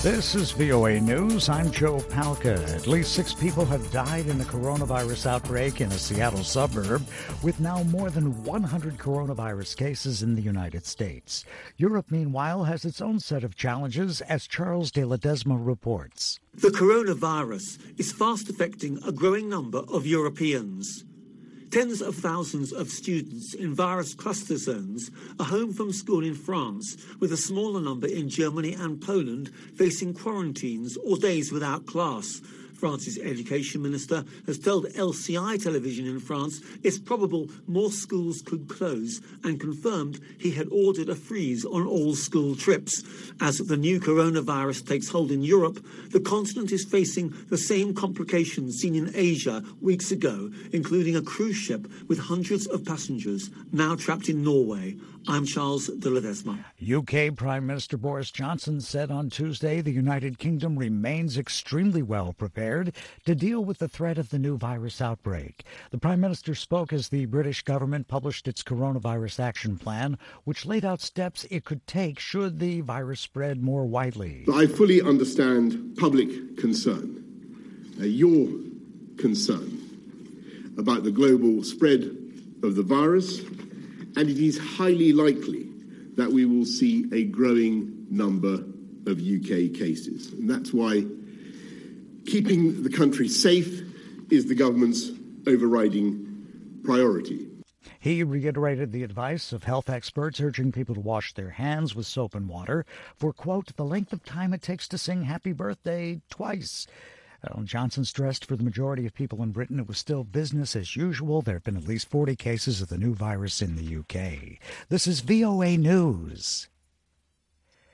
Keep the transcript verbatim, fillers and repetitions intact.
This is V O A News. I'm Joe Palca. At least six people have died in a coronavirus outbreak in a Seattle suburb, with now more than one hundred coronavirus cases in the United States. Europe, meanwhile, has its own set of challenges, as Charles de Ledesma reports. The coronavirus is fast affecting a growing number of Europeans. Tens of thousands of students in virus cluster zones are home from school in France, with a smaller number in Germany and Poland facing quarantines or days without class. France's education minister has told L C I television in France it's probable more schools could close, and confirmed he had ordered a freeze on all school trips. As the new coronavirus takes hold in Europe, the continent is facing the same complications seen in Asia weeks ago, including a cruise ship with hundreds of passengers now trapped in Norway. I'm Charles de Ledesma. U K Prime Minister Boris Johnson said on Tuesday the United Kingdom remains extremely well prepared to deal with the threat of the new virus outbreak. The Prime Minister spoke as the British government published its coronavirus action plan, which laid out steps it could take should the virus spread more widely. I fully understand public concern, uh, your concern about the global spread of the virus, and it is highly likely that we will see a growing number of U K cases. And that's why keeping the country safe is the government's overriding priority. He reiterated the advice of health experts urging people to wash their hands with soap and water for, quote, the length of time it takes to sing happy birthday twice. Well, Johnson stressed for the majority of people in Britain it was still business as usual. There have been at least forty cases of the new virus in the U K. This is V O A News.